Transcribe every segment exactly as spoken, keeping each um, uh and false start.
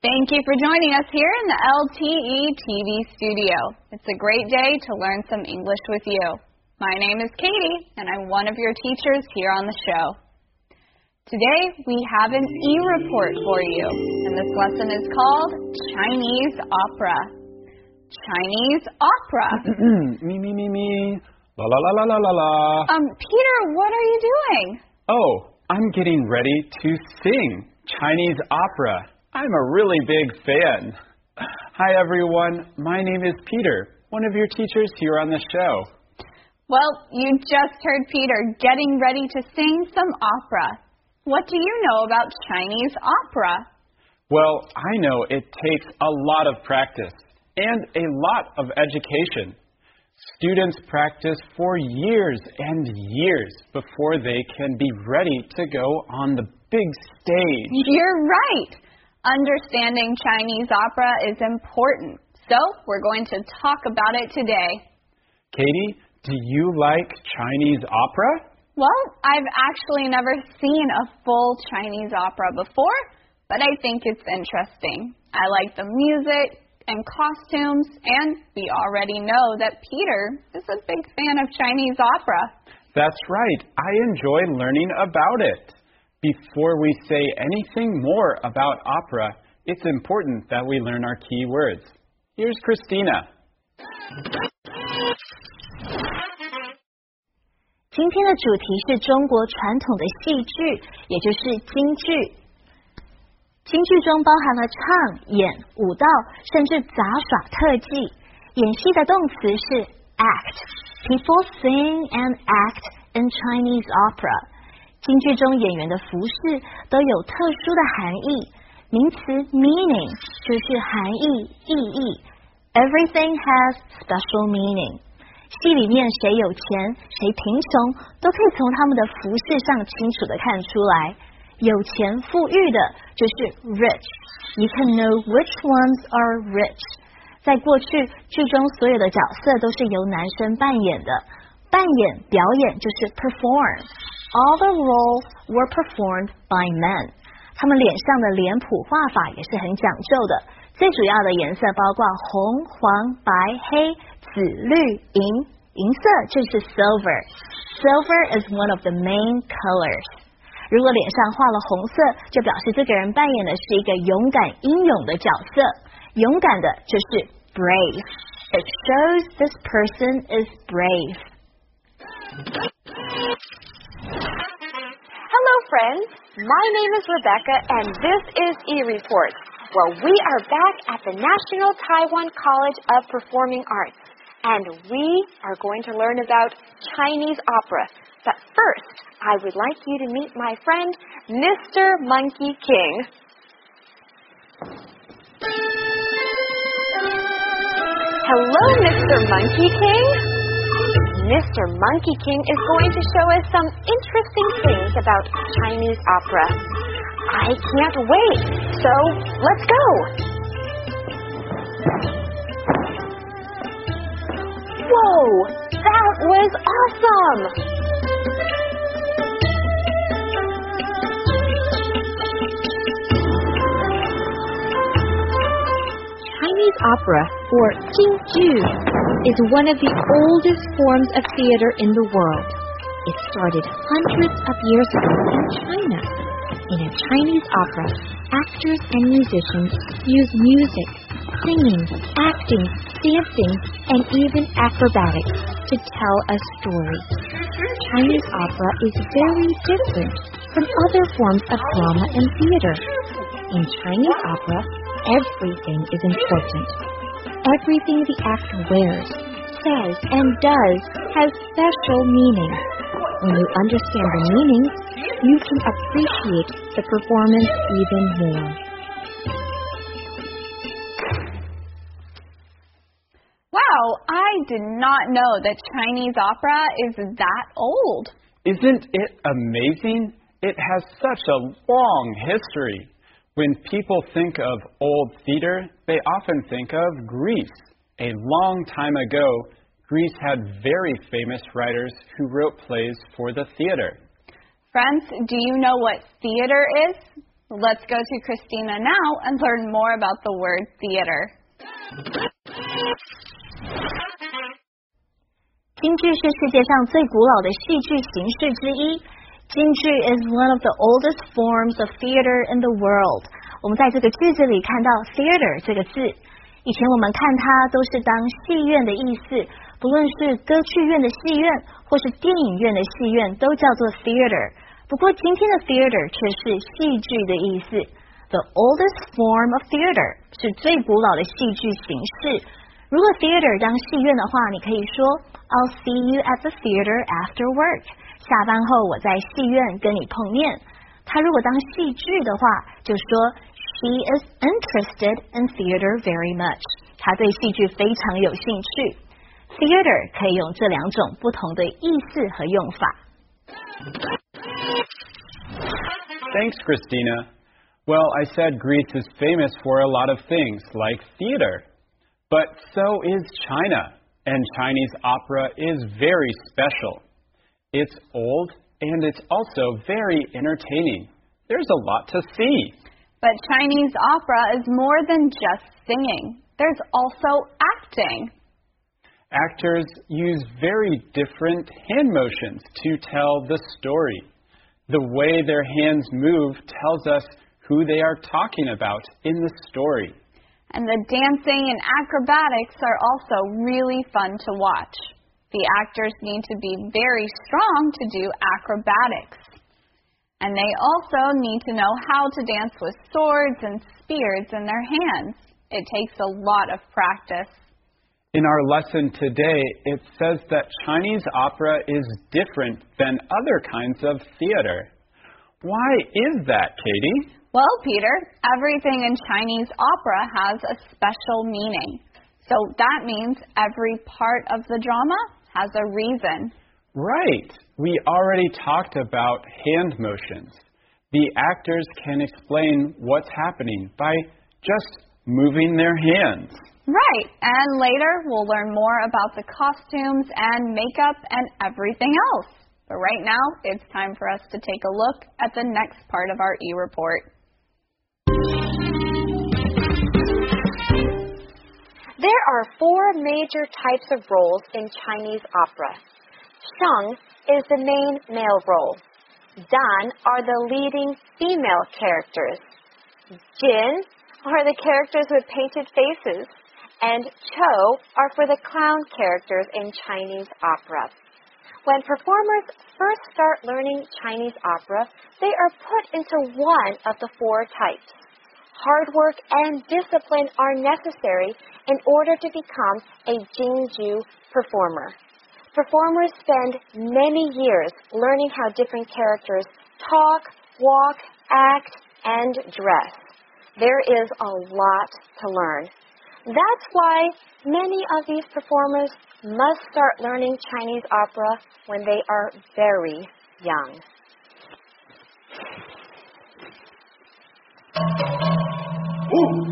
Thank you for joining us here in the L T E T V studio. It's a great day to learn some English with you. My name is Katie, and I'm one of your teachers here on the show. Today, we have an e-report for you, and this lesson is called Chinese Opera. Chinese Opera. me, me, me, me. La, la, la, la, la, la, la. Um, Peter, what are you doing? Oh, I'm getting ready to sing Chinese opera. I'm a really big fan. Hi, everyone. My name is Peter, one of your teachers here on the show. Well, you just heard Peter getting ready to sing some opera. What do you know about Chinese opera? Well, I know it takes a lot of practice and a lot of education. Students practice for years and years before they can be ready to go on the big stage. You're right. Understanding Chinese opera is important, so we're going to talk about it today. Katie, do you like Chinese opera? Well, I've actually never seen a full Chinese opera before, but I think it's interesting. I like the music and costumes, and we already know that Peter is a big fan of Chinese opera. That's right. I enjoy learning about it. Before we say anything more about opera, it's important that we learn our key words. Here's Christina. 今天的主题是中国传统的戏剧，也就是京剧。京剧中包含了唱、演、舞蹈，甚至杂耍特技。演戏的动词是 act. People sing and act in Chinese opera. 京剧中演员的服饰都有特殊的含义。名词 meaning 就是含义、意义。Everything has special meaning. 戏里面谁有钱，谁贫穷，都可以从他们的服饰上清楚地看出来。有钱富裕的就是 rich. You can know which ones are rich. 在过去，剧中所有的角色都是由男生扮演的。扮演、表演就是 perform. All the roles were performed by men. 他们脸上的脸谱画法也是很讲究的。最主要的颜色包括红、黄、白、黑、紫、绿、银。银色就是 silver. Silver is one of the main colors. 如果脸上画了红色，就表示这个人扮演的是一个勇敢英勇的角色。勇敢的就是 brave. It shows this person is brave. Hello, friends. My name is Rebecca, and this is eReport, where we are back at the National Taiwan College of Performing Arts, and we are going to learn about Chinese opera. But first, I would like you to meet my friend, Mister Monkey King. Hello, Mister Monkey King. Mister Monkey King is going to show us some interesting things about Chinese opera. I can't wait, so let's go. Whoa, that was awesome! Chinese opera, or Jingju, is one of the oldest forms of theater in the world. It started hundreds of years ago in China. In a Chinese opera, actors and musicians use music, singing, acting, dancing, and even acrobatics to tell a story. Chinese opera is very different from other forms of drama and theater. In Chinese opera, everything is important. Everything the actor wears, says, and does has special meaning. When you understand the meaning, you can appreciate the performance even more. Wow, I did not know that Chinese opera is that old. Isn't it amazing? It has such a long history. When people think of old theater, they often think of Greece. A long time ago, Greece had very famous writers who wrote plays for the theater. Friends, do you know what theater is? Let's go to Christina now and learn more about the word theater. 京剧是世界上最古老的戏剧形式之一。京剧 is one of the oldest forms of theater in the world. 我们在这个句子里看到 theater 这个字，以前我们看它都是当戏院的意思，不论是歌剧院的戏院或是电影院的戏院都叫做 theater。不过今天的 theater 却是戏剧的意思。The oldest form of theater 是最古老的戏剧形式。如果 theater 当戏院的话，你可以说 I'll see you at the theater after work. 下班后我在戏院跟你碰面。他如果当戏剧的话，就说 She is interested in theater very much. 他对戏剧非常有兴趣。Theater 可以用这两种不同的意思和用法。 Thanks, Christina. Well, I said Greece is famous for a lot of things, like theater. But so is China, and Chinese opera is very special. It's old, and it's also very entertaining. There's a lot to see. But Chinese opera is more than just singing. There's also acting. Actors use very different hand motions to tell the story. The way their hands move tells us who they are talking about in the story. And the dancing and acrobatics are also really fun to watch. The actors need to be very strong to do acrobatics. And they also need to know how to dance with swords and spears in their hands. It takes a lot of practice. In our lesson today, it says that Chinese opera is different than other kinds of theater. Why is that, Katie? Well, Peter, everything in Chinese opera has a special meaning. So that means every part of the drama has a reason. Right. We already talked about hand motions. The actors can explain what's happening by just moving their hands. Right. And later we'll learn more about the costumes and makeup and everything else. But right now, it's time for us to take a look at the next part of our e-report. There are four major types of roles in Chinese opera. Sheng is the main male role. Dan are the leading female characters. Jin are the characters with painted faces. And Chou are for the clown characters in Chinese opera. When performers first start learning Chinese opera, they are put into one of the four types. Hard work and discipline are necessary in order to become a Jingju performer. Performers spend many years learning how different characters talk, walk, act, and dress. There is a lot to learn. That's why many of these performers must start learning Chinese opera when they are very young. Ooh.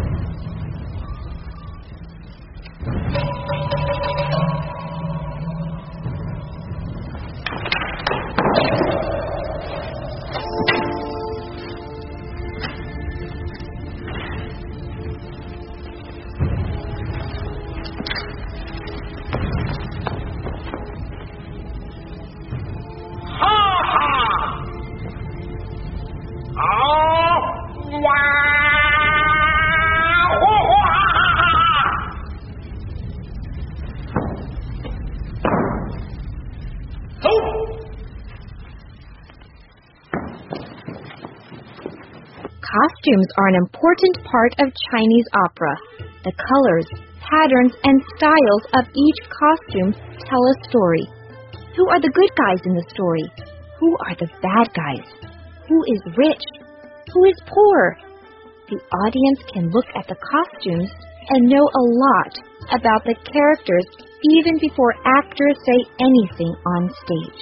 Costumes are an important part of Chinese opera. The colors, patterns, and styles of each costume tell a story. Who are the good guys in the story? Who are the bad guys? Who is rich? Who is poor? The audience can look at the costumes and know a lot about the characters even before actors say anything on stage.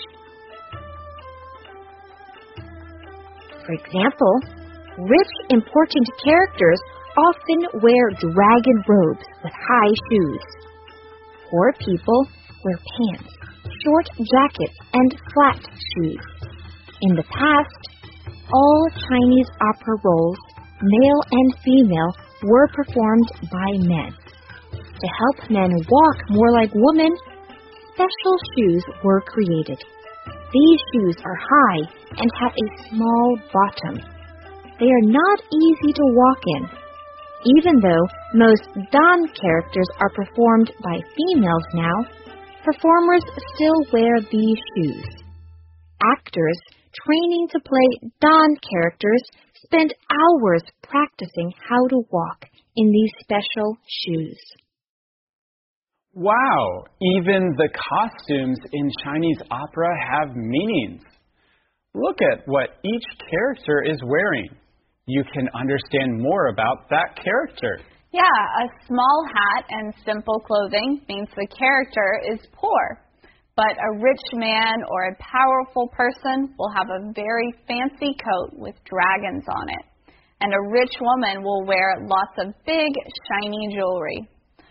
For example, rich, important characters often wear dragon robes with high shoes. Poor people wear pants, short jackets, and flat shoes. In the past, all Chinese opera roles, male and female, were performed by men. To help men walk more like women, special shoes were created. These shoes are high and have a small bottom. They are not easy to walk in. Even though most Dan characters are performed by females now, performers still wear these shoes. Actors training to play Dan characters spend hours practicing how to walk in these special shoes. Wow, even the costumes in Chinese opera have meanings. Look at what each character is wearing. You can understand more about that character. Yeah, a small hat and simple clothing means the character is poor. But a rich man or a powerful person will have a very fancy coat with dragons on it. And a rich woman will wear lots of big, shiny jewelry.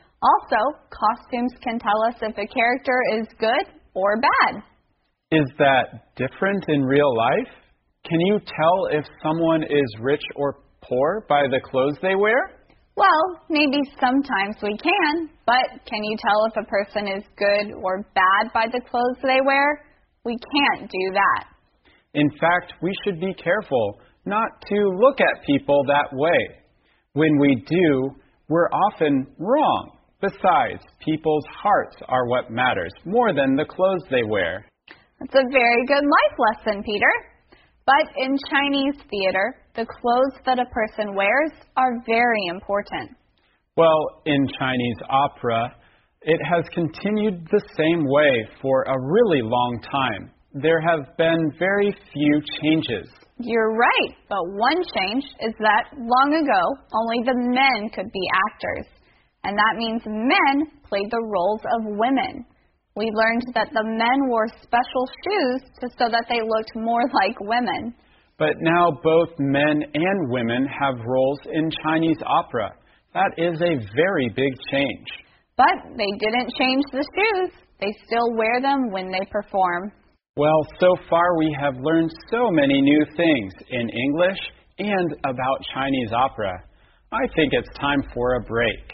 Also, costumes can tell us if a character is good or bad. Is that different in real life? Can you tell if someone is rich or poor by the clothes they wear? Well, maybe sometimes we can, but can you tell if a person is good or bad by the clothes they wear? We can't do that. In fact, we should be careful not to look at people that way. When we do, we're often wrong. Besides, people's hearts are what matters more than the clothes they wear. That's a very good life lesson, Peter. But in Chinese theater, the clothes that a person wears are very important. Well, in Chinese opera, it has continued the same way for a really long time. There have been very few changes. You're right, but one change is that long ago, only the men could be actors. And that means men played the roles of women. We learned that the men wore special shoes to, so that they looked more like women. But now both men and women have roles in Chinese opera. That is a very big change. But they didn't change the shoes. They still wear them when they perform. Well, so far we have learned so many new things in English and about Chinese opera. I think it's time for a break.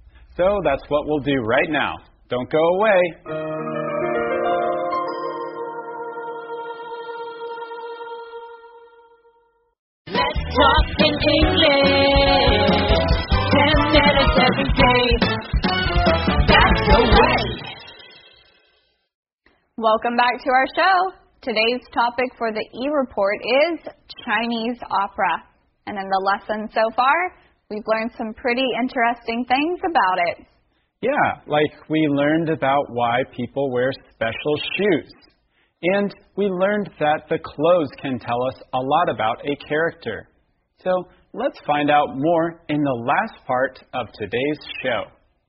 So that's what we'll do right now. Don't go away. Let's talk in English. Ten minutes every day. That's the way. Welcome back to our show. Today's topic for the e-report is Chinese opera. And in the lesson so far, we've learned some pretty interesting things about it. Yeah, like we learned about why people wear special shoes. And we learned that the clothes can tell us a lot about a character. So let's find out more in the last part of today's show.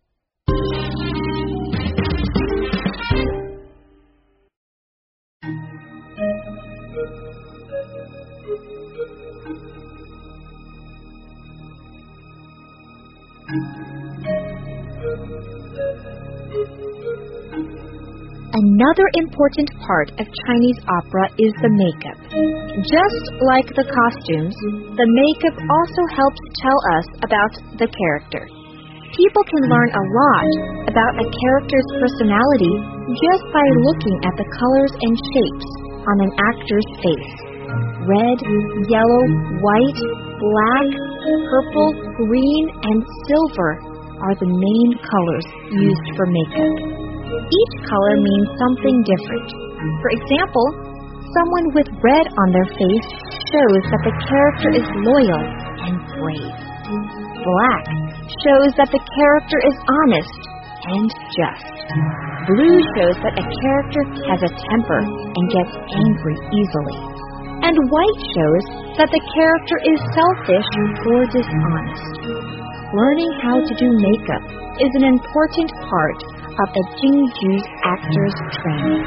Another important part of Chinese opera is the makeup. Just like the costumes, the makeup also helps tell us about the character. People can learn a lot about a character's personality just by looking at the colors and shapes on an actor's face. Red, yellow, white, black, purple, green, and silver are the main colors used for makeup. Each color means something different. For example, someone with red on their face shows that the character is loyal and brave. Black shows that the character is honest and just. Blue shows that a character has a temper and gets angry easily. And white shows that the character is selfish or dishonest. Learning how to do makeup is an important part of a Jingju's actor's training.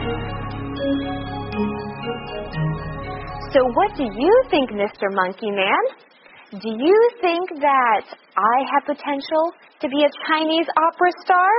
So what do you think, Mister Monkey Man? Do you think that I have potential to be a Chinese opera star?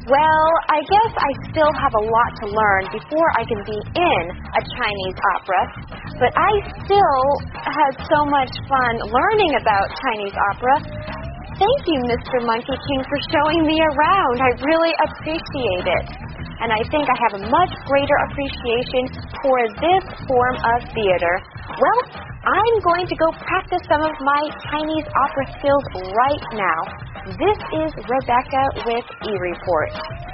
Well, I guess I still have a lot to learn before I can be in a Chinese opera. But I still had so much fun learning about Chinese opera. Thank you, Mister Monkey King, for showing me around. I really appreciate it. And I think I have a much greater appreciation for this form of theater. Well, I'm going to go practice some of my Chinese opera skills right now. This is Rebecca with eReport.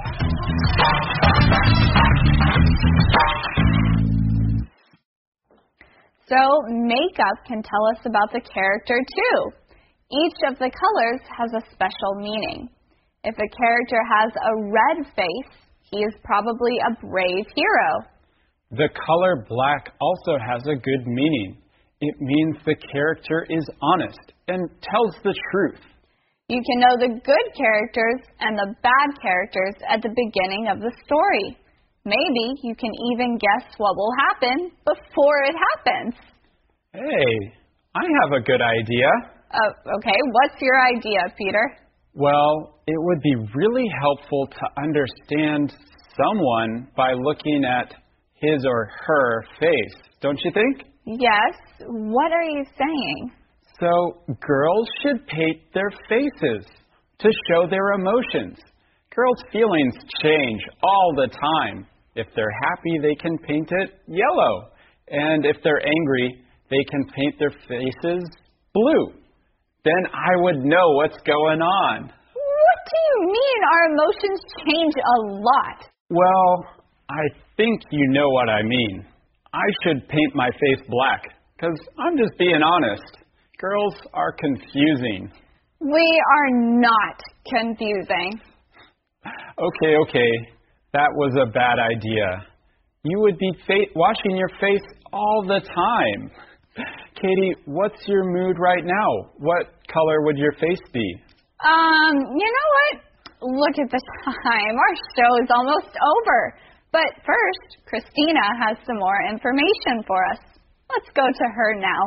So, makeup can tell us about the character too. Each of the colors has a special meaning. If a character has a red face, he is probably a brave hero. The color black also has a good meaning. It means the character is honest and tells the truth. You can know the good characters and the bad characters at the beginning of the story. Maybe you can even guess what will happen before it happens. Hey, I have a good idea. Uh, okay, what's your idea, Peter? Well, it would be really helpful to understand someone by looking at his or her face, don't you think? Yes. What are you saying? So, girls should paint their faces to show their emotions. Girls' feelings change all the time. If they're happy, they can paint it yellow. And if they're angry, they can paint their faces blue. Then I would know what's going on. What do you mean our emotions change a lot? Well, I think you know what I mean. I should paint my face black, because I'm just being honest. Girls are confusing. We are not confusing. Okay, okay. That was a bad idea. You would be fa- washing your face all the time. Katie, what's your mood right now? What color would your face be? Um, you know what? Look at the time. Our show is almost over. But first, Christina has some more information for us. Let's go to her now.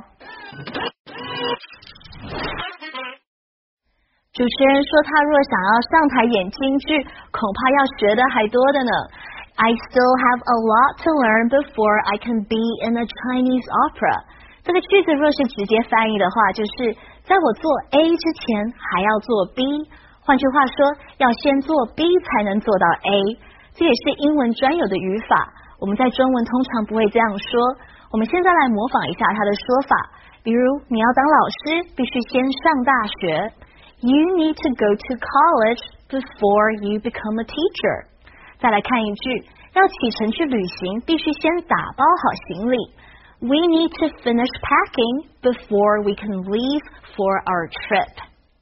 主持人说，他若想要上台演京剧，恐怕要学的还多的呢。I still have a lot to learn before I can be in a Chinese opera. 这个句子若是直接翻译的话，就是在我做 A 之前还要做 B。换句话说，要先做 B 才能做到 A。这也是英文专有的语法，我们在中文通常不会这样说。我们现在来模仿一下它的说法，比如你要当老师，必须先上大学。You need to go to college before you become a teacher. 再来看一句，要启程去旅行，必须先打包好行李。We need to finish packing before we can leave for our trip.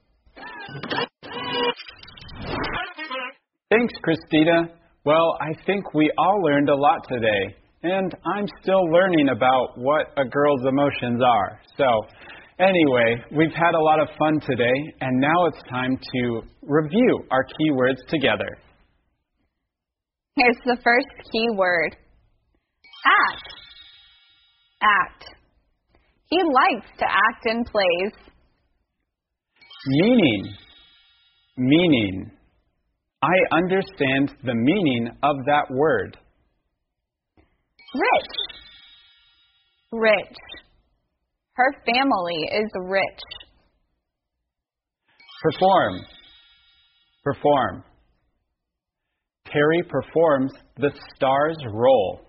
Thanks, Christina. Well, I think we all learned a lot today, and I'm still learning about what a girl's emotions are. So, anyway, we've had a lot of fun today, and now it's time to review our keywords together. Here's the first key word. Act. Act. He likes to act in plays. Meaning. Meaning. I understand the meaning of that word. Rich. Rich. Her family is rich. Perform. Perform. Terry performs the star's role.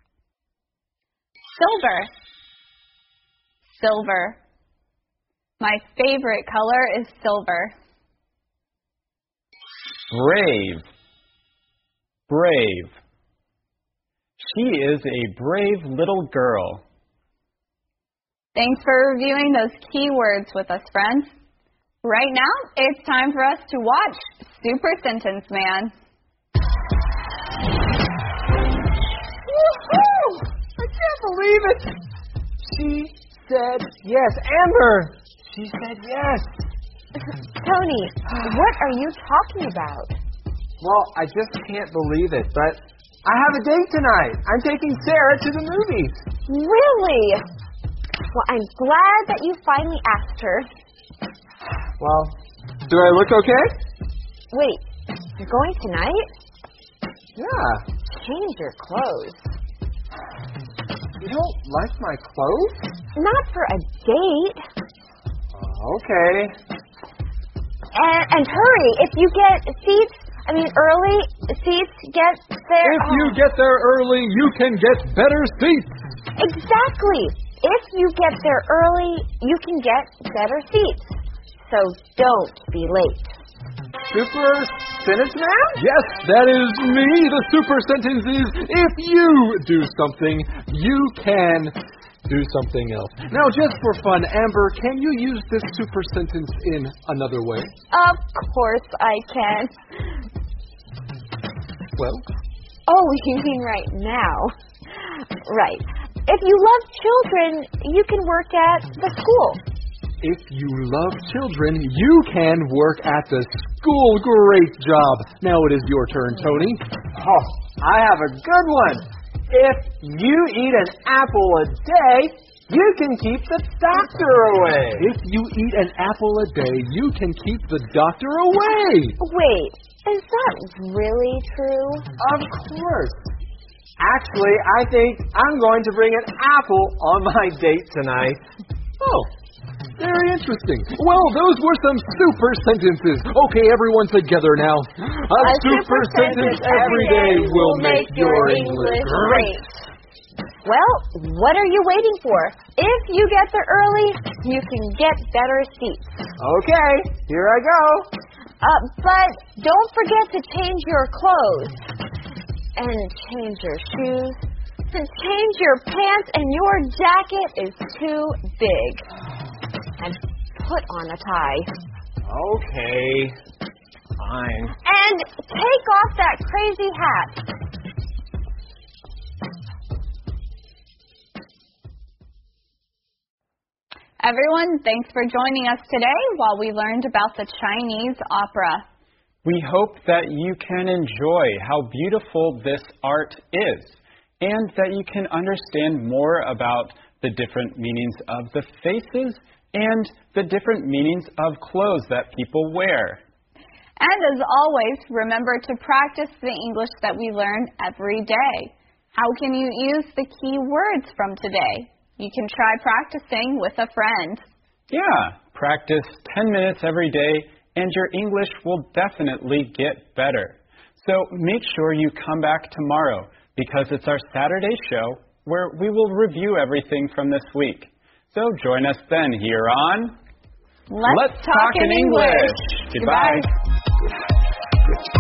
Silver. Silver. My favorite color is silver. Brave. Brave. She is a brave little girl. Thanks for reviewing those keywords with us, friends. Right now, it's time for us to watch Super Sentence Man. Woohoo! I can't believe it! She said yes. Amber! She said yes. Tony, what are you talking about? Well, I just can't believe it, but I have a date tonight. I'm taking Sarah to the movies. Really? Well, I'm glad that you finally asked her. Well, do I look okay? Wait, You're going tonight? Yeah. Change your clothes. You don't like my clothes? Not for a date. Uh, okay. And, and hurry, if you get seats, I mean early seats, get there. If oh. you get there early, you can get better seats. Exactly. If you get there early, you can get better seats. So don't be late. Super Sentence Man? Yes, that is me. The super sentence is, if you do something, you can do something else. Now, just for fun, Amber, can you use this super sentence in another way? Of course I can. Well? Oh, you mean right now? Right. If you love children, you can work at the school. If you love children, you can work at the school. Great job. Now it is your turn, Tony. Oh, I have a good one. If you eat an apple a day, you can keep the doctor away. If you eat an apple a day, you can keep the doctor away. Wait, is that really true? Of course. Actually, I think I'm going to bring an apple on my date tonight. Oh. Very interesting. Well, those were some super sentences. Okay, everyone together now. A, A super, super sentence every day will make your English great. Well, what are you waiting for? If you get there early, you can get better seats. Okay, here I go. Uh, but don't forget to change your clothes. And change your shoes. And change your pants, and your jacket is too big. And put on a tie. Okay, fine. And take off that crazy hat. Everyone, thanks for joining us today while we learned about the Chinese opera. We hope that you can enjoy how beautiful this art is and that you can understand more about the different meanings of the faces and the different meanings of clothes that people wear. And as always, remember to practice the English that we learn every day. How can you use the key words from today? You can try practicing with a friend. Yeah, practice ten minutes every day and your English will definitely get better. So make sure you come back tomorrow because it's our Saturday show where we will review everything from this week. So join us then here on Let's, Let's Talk in English. English. Goodbye. Goodbye.